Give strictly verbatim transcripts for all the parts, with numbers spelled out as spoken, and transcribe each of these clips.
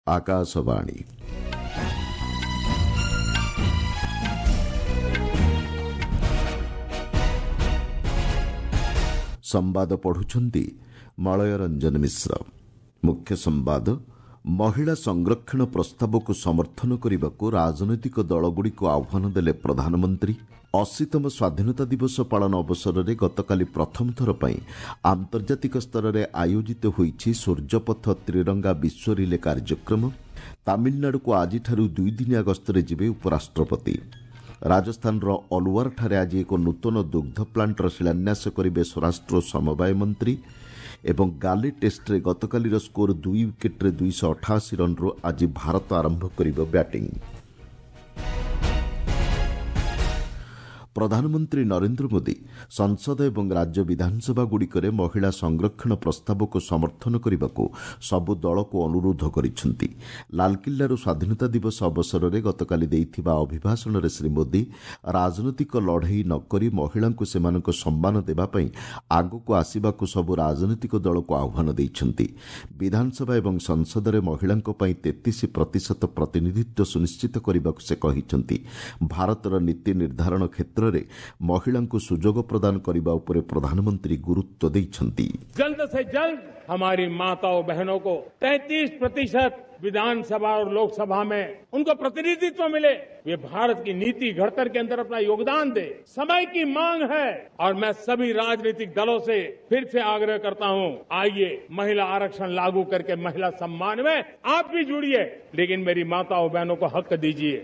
आकाशवाणी संवाद पढ़ुछंती मलय रंजन मिश्र। मुख्य संवाद महिला संरक्षण प्रस्ताव को समर्थन करने को राजनैतिक दलगुड़ी को आह्वान देले प्रधानमंत्री। अशीतम स्वाधीनता दिवस पालन अवसर में गतकाली प्रथम थर पर आंतर्जातिक स्तर में आयोजित होईछि सूर्यपथ त्रिरंगा विश्व रिले कार्यक्रम। तमिलनाडु को आज दुई दिनिया गस्तरे जिबे उपराष्ट्रपति। राजस्थान अलुवार ठारे आज एक नूतन दुग्ध प्लांटर शिलान्यास करेंगे स्वराष्ट्र समवाय मंत्री। एवं गाली टेस्ट गतकालीर स्कोर दुई विकेट्रे दुईश अठाशी रन्रु आज भारत आरंभ करिब बैटिंग। प्रधानमंत्री नरेंद्र मोदी संसद एवं राज्य विधानसभा गुड़िकरे महिला संरक्षण प्रस्ताव को समर्थन करने को सबु दल को अनुरोध करिसेंति। लालकिल्लार स्वाधीनता दिवस अवसर में गतकाली देइथिबा अभिभाषण रे श्री मोदी राजनैतिक लड़ाई नकरी महिला को सेमानक सम्मान देबा पई आगको आसिबाकु सबु राजनैतिक दल को आह्वान दैछंति। विधानसभा एवं संसद रे महिलांक पई तैंतीस प्रतिशत प्रतिनिधित्व सुनिश्चित करबाकु से कहिसेंति। भारतर नीति निर्धारण क्षेत्र महिला को सुजोग प्रदान करने उपर प्रधानमंत्री गुरुत्व देइछंती। जल्द से जल्द हमारी माताओं बहनों को तैंतीस प्रतिशत विधानसभा और लोकसभा में उनको प्रतिनिधित्व मिले। वे भारत की नीति घड़तर के अंदर अपना योगदान दे। समय की मांग है और मैं सभी राजनीतिक दलों से फिर से आग्रह करता हूं, आइए महिला आरक्षण लागू करके महिला सम्मान में आप भी जुड़िए, लेकिन मेरी माताओं बहनों को हक दीजिए।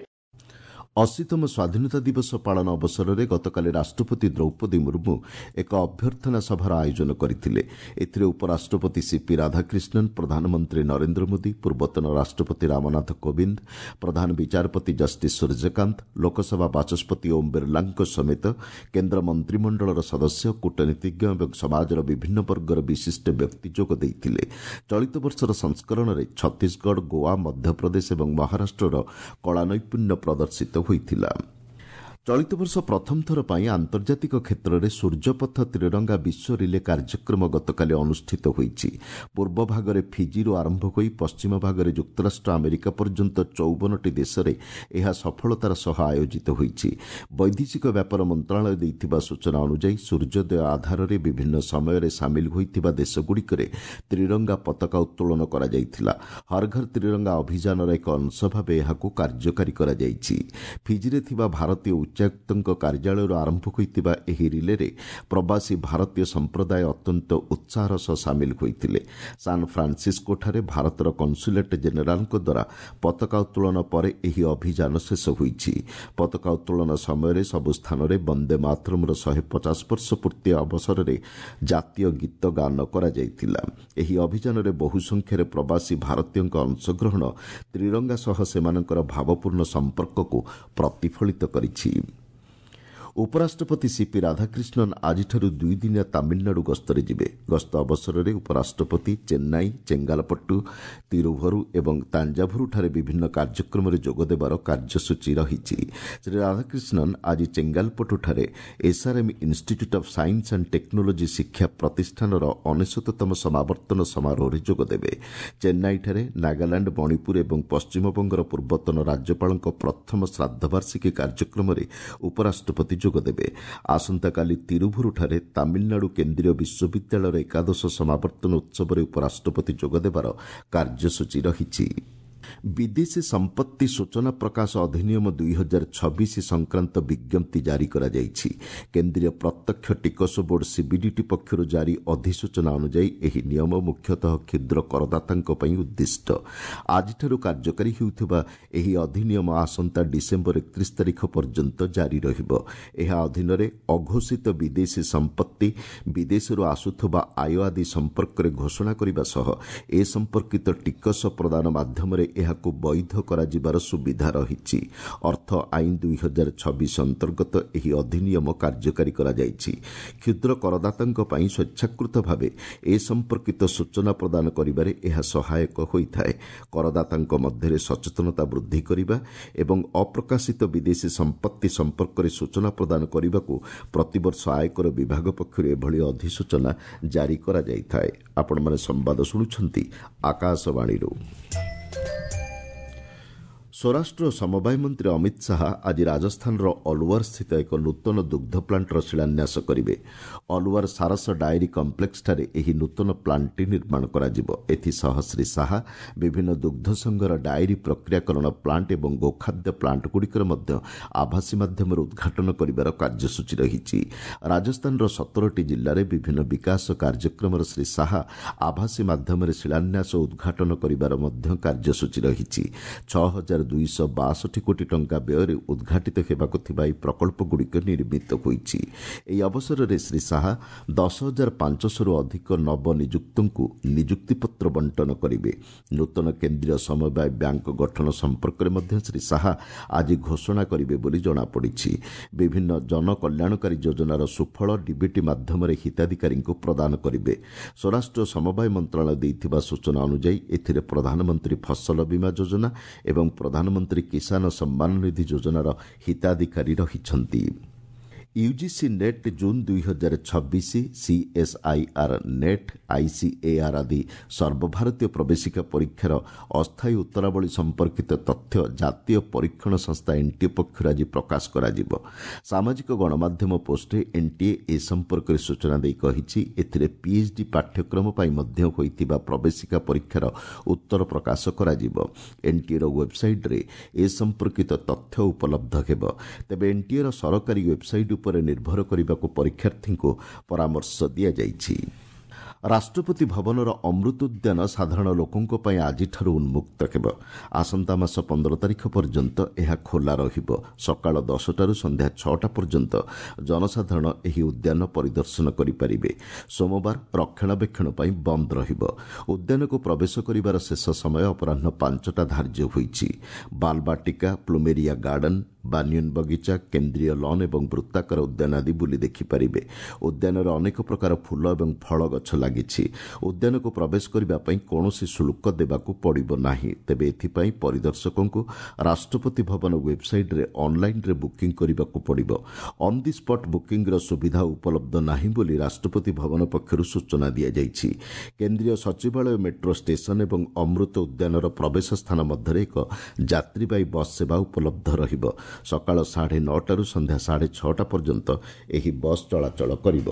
अशीतम स्वाधीनता दिवस पालन अवसर में गतकाली राष्ट्रपति द्रौपदी मुर्मू एक अभ्यर्थना सभार आयोजन करथिले। एथिरे उपराष्ट्रपति सीपी राधाकृष्णन, प्रधानमंत्री नरेंद्र मोदी, पूर्वतन राष्ट्रपति रामनाथ कोविंद, प्रधान विचारपति जस्टिस सूर्यकांत, लोकसभा बाचस्पति ओम बिरलांक समेत केन्द्र मंत्रिमंडलर सदस्य, कूटनीतिज्ञ और समाजर विभिन्न वर्गर विशिष्ट व्यक्ति जोग देइथिले। चलित वर्षर संस्करण में छत्तीसगढ़, गोवा, मध्यप्रदेश और महाराष्ट्र कला नैपुण्य प्रदर्शित होइथिला। चलित वर्ष प्रथम थर पर आंतर्जातिक क्षेत्र में सूर्यपथ त्रिरंगा विश्व रिले कार्यक्रम गतकाली अनुष्ठित होईछि। पूर्व भागरे फिजिरु आरंभ होई पश्चिम भागरे युक्तराष्ट्र अमेरिका पर्यंत चौवन टी देश में यह सफलतार सह आयोजित होईछि। वैदेशिक व्यापार मंत्रालय दैथिबा सूचना अनुसार सूर्योदय आधार में विभिन्न समय रे सामिल होइथिबा देशगुड़िकरे त्रिरंगा पताका उत्तोलन करा जायथिला। हर घर त्रिरंगा अभियानर एक अंश भाव एहाकु कार्यकारी करा जायछि। फिजिरे थिबा भारतीय उच्चायुक्तଙ୍କ कार्यालय आरंभ होइतिबा एही रिले रे प्रवासी भारतीय संप्रदाय अत्यंत उत्साहर सह सामिल होइतिले। सान फ्रांसिस्को ठारे भारतर कन्सुलेट जेनेरालଙ୍କ द्वारा पताका उत्तोलन पर एही अभियान शेष होइछि। पताका उत्तोलन समय सबु स्थान में वंदे मातरमर एक सौ पचास वर्ष पूर्ति अवसर में जातीय गीत गान करा जायतिला। एही अभियान में बहु संख्यार प्रवासी भारतीय अंशग्रहण त्रिरंगा सह सेमानकर भावपूर्ण संपर्क को प्रतिफलित करिछि। उपराष्ट्रपति सीपी राधाकृष्णन आज दुई दिनिया तमिलनाडु गस्तरे जिबे। गस्त अवसर में उपराष्ट्रपति चेन्नई, चेंगालपट्टू, तिरुभरू और तांजाभुरु ठारे विभिन्न कार्यक्रम में जोगदेवार कार्यसूची रहिछि। श्री राधाकृष्णन आज चेंगालपट्टू ठारे SRM institute of science and technology शिक्षा प्रतिष्ठानर अनेशततम समावर्तन समारोह में जोगदेवे। चेन्नई ठारे नागालैंड, मणिपुर और पश्चिमबंगर पूर्वतन राज्यपाल प्रथम श्राद्धवार्षिकी कार्यक्रम में उपराष्ट्रपति जोगदेवे। आसंताकाली तिरुभुरु ठारे तमिलनाडु केन्द्रीय विश्वविद्यालय एकादश समावर्तन उत्सव में उपराष्ट्रपति जोगदेवार कार्यसूची रहिछि। विदेशी संपत्ति सूचना प्रकाश अधिनियम दुई हजार छब्बीस संक्रांत विज्ञप्ति जारी करा जायछि। केन्द्रीय प्रत्यक्ष टिकस बोर्ड सीबीडीटी पक्षर जारी अधिसूचना अनुसार एही नियम मुख्यतः क्षुद्र करदातांक पई उद्दिष्ट। आजिठारु कार्यकारी हेउथिबा एही अधिनियम आसंता डिसेम्बर एकतीस तारिख पर्यंत जारी रहिबो। एहा अधीनरे अघोषित विदेशी संपत्ति, विदेशरू आसुथबा आय आदि संपर्क में घोषणा करने सह ए संपर्कित टिकस प्रदान माध्यम एहाकु वैध कराजिबार सुविधा रहिछि। अर्थ आईन दुई हजार छब्बीस अंतर्गत एही अधिनियम कार्यकारी करा जायछि। क्षुद्र करदातांक पई स्वेच्छाकृत भावे ए संपर्कित सूचना प्रदान करिबारे एहा सहायक होइथाय। करदातांक मध्यरे सचेतनता वृद्धि करिबा एवं अप्रकाशित विदेशी संपत्ति संपर्क में सूचना प्रदान करने प्रतिवर्ष आयकर विभाग पक्षर एभली अधिसूचना जारी करा जायथाय। आपण माने संवाद शुणुछंती आकाशवाणी। ସ୍ୱରାଷ୍ଟ୍ର ସମବାୟ ମନ୍ତ୍ରୀ ଅମିତ ଶାହା ଆଜି ରାଜସ୍ଥାନର ଅଲୱାର ସ୍ଥିତ ଏକ ନୂତନ ଦୁଗ୍ଧ ପ୍ଲାଣ୍ଟର ଶିଳାନ୍ୟାସ କରିବେ। ଅଲୱାର ସାରସ ଡାଏରୀ କମ୍ପ୍ଲେକ୍ସଠାରେ ଏହି ନୂତନ ପ୍ଲାଣ୍ଟଟି ନିର୍ମାଣ କରାଯିବ। ଏଥିସହ ଶ୍ରୀ ଶାହା ବିଭିନ୍ନ ଦୁଗ୍ଧ ସଂଘର ଡାଏରୀ ପ୍ରକ୍ରିୟାକରଣ ପ୍ଲାଣ୍ଟ ଏବଂ ଗୋଖାଦ୍ୟ ପ୍ଲାଣ୍ଟଗୁଡ଼ିକର ମଧ୍ୟ ଆଭାସୀ ମାଧ୍ୟମରେ ଉଦ୍ଘାଟନ କରିବାର କାର୍ଯ୍ୟସୂଚୀ ରହିଛି। ରାଜସ୍ଥାନର ସତରଟି ଜିଲ୍ଲାରେ ବିଭିନ୍ନ ବିକାଶ କାର୍ଯ୍ୟକ୍ରମର ଶ୍ରୀ ଶାହା ଆଭାସୀ ମାଧ୍ୟମରେ ଶିଳାନ୍ୟାସ ଓ ଉଦ୍ଘାଟନ କରିବାର ମଧ୍ୟ କାର୍ଯ୍ୟସୂଚୀ ରହିଛି। ଛଅ ହଜାର ଦୁଇଶହ ବାଷଠି କୋଟି ଟଙ୍କା ବ୍ୟୟରେ ଉଦ୍ଘାଟିତ ହେବାକୁ ଥିବା ଏହି ପ୍ରକଳ୍ପଗୁଡ଼ିକ ନିର୍ମିତ ହୋଇଛି। ଏହି ଅବସରରେ ଶ୍ରୀ ଶାହା ଦଶ ହଜାର ପାଞ୍ଚଶହରୁ ଅଧିକ ନବନିଯୁକ୍ତଙ୍କୁ ନିଯୁକ୍ତିପତ୍ର ବଣ୍ଟନ କରିବେ। ନୂତନ କେନ୍ଦ୍ରୀୟ ସମବାୟ ବ୍ୟାଙ୍କ ଗଠନ ସମ୍ପର୍କରେ ମଧ୍ୟ ଶ୍ରୀ ଶାହା ଆଜି ଘୋଷଣା କରିବେ ବୋଲି ଜଣାପଡ଼ିଛି। ବିଭିନ୍ନ ଜନକଲ୍ୟାଣକାରୀ ଯୋଜନାର ସୁଫଳ ଡିବିଟି ମାଧ୍ୟମରେ ହିତାଧିକାରୀଙ୍କୁ ପ୍ରଦାନ କରିବେ। ସ୍ୱରାଷ୍ଟ୍ର ସମବାୟ ମନ୍ତ୍ରଣାଳୟ ଦେଇଥିବା ସୂଚନା ଅନୁଯାୟୀ ଏଥିରେ ପ୍ରଧାନମନ୍ତ୍ରୀ ଫସଲ ବୀମା ଯୋଜନା ଏବଂ ପ୍ରଧାନମନ୍ତ୍ରୀ କିଷାନ ସମ୍ମାନ ନିଧି ଯୋଜନାର ହିତାଧିକାରୀ ରହିଛନ୍ତି। ୟୁଜିସି ନେଟ୍ ଜୁନ୍ ଦୁଇ ହଜାର ଛବିଶ ସିଏସ୍ଆଇଆର୍ ନେଟ୍ ଆଇସିଏଆର୍ ଆଦି ସର୍ବଭାରତୀୟ ପ୍ରବେଶିକା ପରୀକ୍ଷାର ଅସ୍ଥାୟୀ ଉତ୍ତରାବଳୀ ସମ୍ପର୍କିତ ତଥ୍ୟ ଜାତୀୟ ପରୀକ୍ଷଣ ସଂସ୍ଥା ଏନ୍ଟିଏ ପକ୍ଷରୁ ଆଜି ପ୍ରକାଶ କରାଯିବ। ସାମାଜିକ ଗଣମାଧ୍ୟମ ପୋଷ୍ଟରେ ଏନ୍ଟିଏ ଏ ସମ୍ପର୍କରେ ସୂଚନା ଦେଇ କହିଛି, ଏଥିରେ ପିଏଚ୍ଡି ପାଠ୍ୟକ୍ରମ ପାଇଁ ମଧ୍ୟ ହୋଇଥିବା ପ୍ରବେଶିକା ପରୀକ୍ଷାର ଉତ୍ତର ପ୍ରକାଶ କରାଯିବ। ଏନ୍ଟିଏର ୱେବ୍ସାଇଟ୍ରେ ଏ ସମ୍ପର୍କିତ ତଥ୍ୟ ଉପଲବ୍ଧ ହେବ। ତେବେ ଏନ୍ଟିଏର ସରକାରୀ ୱେବ୍ସାଇଟ୍ ଉପରେ ନିର୍ଭର କରିବାକୁ ପରୀକ୍ଷାର୍ଥୀଙ୍କୁ ପରାମର୍ଶ ଦିଆଯାଇଛି। ରାଷ୍ଟ୍ରପତି ଭବନର ଅମୃତ ଉଦ୍ୟାନ ସାଧାରଣ ଲୋକଙ୍କ ପାଇଁ ଆଜିଠାରୁ ଉନ୍ମୁକ୍ତ ହେବ। ଆସନ୍ତା ମାସ ପନ୍ଦର ତାରିଖ ପର୍ଯ୍ୟନ୍ତ ଏହା ଖୋଲା ରହିବ। ସକାଳ ଦଶଟାରୁ ସନ୍ଧ୍ୟା ଛଅଟା ପର୍ଯ୍ୟନ୍ତ ଜନସାଧାରଣ ଏହି ଉଦ୍ୟାନ ପରିଦର୍ଶନ କରିପାରିବେ। ସୋମବାର ରକ୍ଷଣାବେକ୍ଷଣ ପାଇଁ ବନ୍ଦ ରହିବ। ଉଦ୍ୟାନକୁ ପ୍ରବେଶ କରିବାର ଶେଷ ସମୟ ଅପରାହ୍ନ ପାଞ୍ଚଟା ଧାର୍ଯ୍ୟ ହୋଇଛି। ବାଲବାଟିକା, ପ୍ଲୁମେରିଆ ଗାର୍ଡନ, ବାନିୟନ ବଗିଚା, କେନ୍ଦ୍ରୀୟ ଲନ୍ ଏବଂ ବୃତ୍ତାକାର ଉଦ୍ୟାନ ଆଦି ବୁଲି ଦେଖିପାରିବେ। ଉଦ୍ୟାନରେ ଅନେକ ପ୍ରକାର ଫୁଲ ଏବଂ ଫଳ ଗଛ ଲାଗିଛି। ଉଦ୍ୟାନକୁ ପ୍ରବେଶ କରିବା ପାଇଁ କୌଣସି ଶୁଳ୍କ ଦେବାକୁ ପଡ଼ିବ ନାହିଁ। ତେବେ ଏଥିପାଇଁ ପରିଦର୍ଶକଙ୍କୁ ରାଷ୍ଟ୍ରପତି ଭବନ ୱେବ୍ସାଇଟ୍ରେ ଅନ୍ଲାଇନ୍ରେ ବୁକିଂ କରିବାକୁ ପଡ଼ିବ। ଅନ୍ ଦି ସ୍ପଟ୍ ବୁକିଂର ସୁବିଧା ଉପଲବ୍ଧ ନାହିଁ ବୋଲି ରାଷ୍ଟ୍ରପତି ଭବନ ପକ୍ଷରୁ ସୂଚନା ଦିଆଯାଇଛି। କେନ୍ଦ୍ରୀୟ ସଚିବାଳୟ, ମେଟ୍ରୋ ଷ୍ଟେସନ ଏବଂ ଅମୃତ ଉଦ୍ୟାନର ପ୍ରବେଶ ସ୍ଥାନ ମଧ୍ୟରେ ଏକ ଯାତ୍ରୀବାହୀ ବସ୍ ସେବା ଉପଲବ୍ଧ ରହିବ। ସକାଳ ସାଢ଼େ ନଅଟାରୁ ସନ୍ଧ୍ୟା ସାଢ଼େ ଛଅଟା ପର୍ଯ୍ୟନ୍ତ ଏହି ବସ୍ ଚଳାଚଳ କରିବ।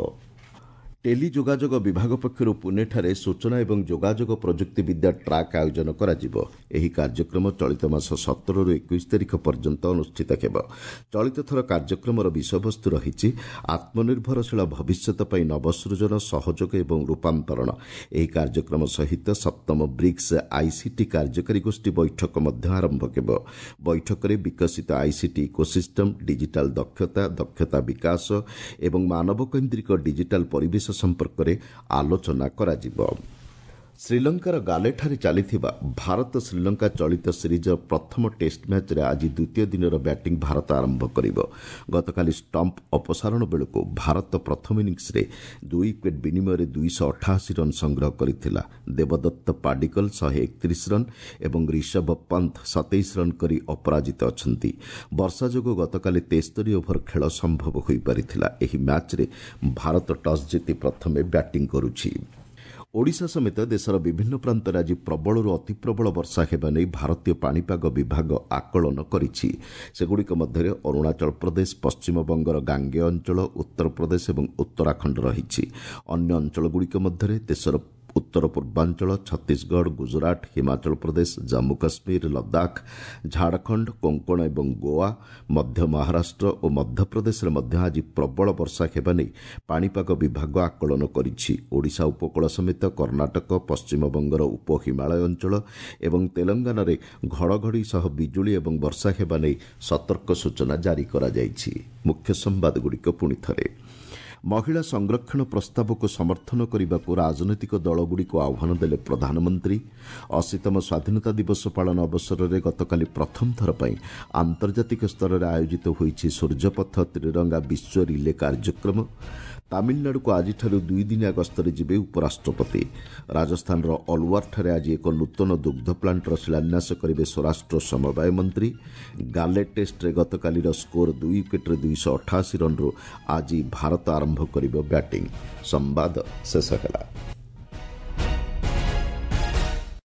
ଟେଲି ଯୋଗାଯୋଗ ବିଭାଗ ପକ୍ଷରୁ ପୁନେଠାରେ ସୂଚନା ଏବଂ ଯୋଗାଯୋଗ ପ୍ରଯୁକ୍ତି ବିଦ୍ୟା ଟ୍ରାକ୍ ଆୟୋଜନ କରାଯିବ। ଏହି କାର୍ଯ୍ୟକ୍ରମ ଚଳିତ ମାସ ସତରରୁ ଏକୋଇଶ ତାରିଖ ପର୍ଯ୍ୟନ୍ତ ଅନୁଷ୍ଠିତ ହେବ। ଚଳିତ ଥର କାର୍ଯ୍ୟକ୍ରମର ବିଷୟବସ୍ତୁ ରହିଛି ଆତ୍ମନିର୍ଭରଶୀଳ ଭବିଷ୍ୟତ ପାଇଁ ନବସୃଜନ, ସହଯୋଗ ଏବଂ ରୂପାନ୍ତରଣ। ଏହି କାର୍ଯ୍ୟକ୍ରମ ସହିତ ସପ୍ତମ ବ୍ରିକ୍ସ ଆଇସିଟି କାର୍ଯ୍ୟକାରୀ ଗୋଷ୍ଠୀ ବୈଠକ ମଧ୍ୟ ଆରମ୍ଭ ହେବ। ବୈଠକରେ ବିକଶିତ ଆଇସିଟି ଇକୋସିଷ୍ଟମ, ଡିଜିଟାଲ ଦକ୍ଷତା, ଦକ୍ଷତା ବିକାଶ ଏବଂ ମାନବକୈନ୍ଦ୍ରିକ ଡିଜିଟାଲ ପରିବେଶ ସମ୍ପର୍କରେ ଆଲୋଚନା କରାଯିବ। ଶ୍ରୀଲଙ୍କାର ଗାଲେଠାରେ ଚାଲିଥିବା ଭାରତ ଶ୍ରୀଲଙ୍କା ଚଳିତ ସିରିଜ୍ର ପ୍ରଥମ ଟେଷ୍ଟ ମ୍ୟାଚ୍ରେ ଆଜି ଦ୍ୱିତୀୟ ଦିନର ବ୍ୟାଟିଂ ଭାରତ ଆରମ୍ଭ କରିବ। ଗତକାଲି ଷ୍ଟମ୍ପ ଅପସାରଣ ବେଳକୁ ଭାରତ ପ୍ରଥମ ଇନିଂସରେ ଦୁଇ ୱିକେଟ୍ ବିନିମୟରେ ଦୁଇଶହ ଅଠାଅଶୀ ରନ୍ ସଂଗ୍ରହ କରିଥିଲା। ଦେବଦତ୍ତ ପାଡିକଲ ଶହେ ଏକତିରିଶ ରନ୍ ଏବଂ ରିଷଭ ପନ୍ଥ ସତେଇଶ ରନ୍ କରି ଅପରାଜିତ ଅଛନ୍ତି। ବର୍ଷା ଯୋଗୁଁ ଗତକାଲି ତେସ୍ତରୀ ଓଭର ଖେଳ ସମ୍ଭବ ହୋଇପାରିଥିଲା। ଏହି ମ୍ୟାଚ୍ରେ ଭାରତ ଟସ୍ ଜିତି ପ୍ରଥମେ ବ୍ୟାଟିଂ କରୁଛି। ଓଡ଼ିଶା ସମେତ ଦେଶର ବିଭିନ୍ନ ପ୍ରାନ୍ତରେ ଆଜି ପ୍ରବଳରୁ ଅତି ପ୍ରବଳ ବର୍ଷା ହେବା ନେଇ ଭାରତୀୟ ପାଣିପାଗ ବିଭାଗ ଆକଳନ କରିଛି। ସେଗୁଡ଼ିକ ମଧ୍ୟରେ ଅରୁଣାଚଳ ପ୍ରଦେଶ, ପଶ୍ଚିମବଙ୍ଗର ଗାଙ୍ଗେୟ ଅଞ୍ଚଳ, ଉତ୍ତରପ୍ରଦେଶ ଏବଂ ଉତ୍ତରାଖଣ୍ଡ ରହିଛି। ଅନ୍ୟ ଅଞ୍ଚଳଗୁଡ଼ିକ ମଧ୍ୟରେ ଦେଶର ଉତ୍ତର ପୂର୍ବାଞ୍ଚଳ, ଛତିଶଗଡ଼, ଗୁଜରାଟ, ହିମାଚଳ ପ୍ରଦେଶ, ଜାମ୍ମୁ କାଶ୍ମୀର, ଲଦାଖ, ଝାଡ଼ଖଣ୍ଡ, କୋଙ୍କଣ ଏବଂ ଗୋଆ, ମଧ୍ୟ ମହାରାଷ୍ଟ୍ର ଓ ମଧ୍ୟପ୍ରଦେଶରେ ମଧ୍ୟ ଆଜି ପ୍ରବଳ ବର୍ଷା ହେବା ନେଇ ପାଣିପାଗ ବିଭାଗ ଆକଳନ କରିଛି। ଓଡ଼ିଶା ଉପକୂଳ ସମେତ କର୍ଣ୍ଣାଟକ, ପଶ୍ଚିମବଙ୍ଗର ଉପ ହିମାଳୟ ଅଞ୍ଚଳ ଏବଂ ତେଲଙ୍ଗାନାରେ ଘଡ଼ଘଡ଼ି ସହ ବିଜୁଳି ଏବଂ ବର୍ଷା ହେବା ନେଇ ସତର୍କ ସୂଚନା ଜାରି କରାଯାଇଛି। ମୁଖ୍ୟ ସମ୍ବାଦଗୁଡ଼ିକ ପୁଣି ଥରେ। ମହିଳା ସଂରକ୍ଷଣ ପ୍ରସ୍ତାବକୁ ସମର୍ଥନ କରିବାକୁ ରାଜନୈତିକ ଦଳଗୁଡ଼ିକୁ ଆହ୍ୱାନ ଦେଲେ ପ୍ରଧାନମନ୍ତ୍ରୀ। ଅଶୀତମ ସ୍ୱାଧୀନତା ଦିବସ ପାଳନ ଅବସରରେ ଗତକାଲି ପ୍ରଥମ ଥର ପାଇଁ ଆନ୍ତର୍ଜାତିକ ସ୍ତରରେ ଆୟୋଜିତ ହୋଇଛି ସୂର୍ଯ୍ୟପଥ ତ୍ରିରଙ୍ଗା ବିଶ୍ୱ ରିଲେ କାର୍ଯ୍ୟକ୍ରମ। ତାମିଲନାଡୁକୁ ଆଜିଠାରୁ ଦୁଇଦିନିଆ ଗସ୍ତରେ ଯିବେ ଉପରାଷ୍ଟ୍ରପତି। ରାଜସ୍ଥାନର ଅଲୱାରଠାରେ ଆଜି ଏକ ନୂତନ ଦୁଗ୍ଧ ପ୍ଲାଣ୍ଟର ଶିଳାନ୍ୟାସ କରିବେ ସ୍ୱରାଷ୍ଟ୍ର ସମବାୟ ମନ୍ତ୍ରୀ। ଗାଲେ ଟେଷ୍ଟରେ ଗତକାଲିର ସ୍କୋର ଦୁଇ ୱିକେଟ୍ରେ ଦୁଇଶହ ଅଠାଅଶୀ ରନ୍ରୁ ଆଜି ଭାରତ ଆରମ୍ଭ କରିବ ବ୍ୟାଟିଂ। ସମ୍ବାଦ ଶେଷ ହେଲା।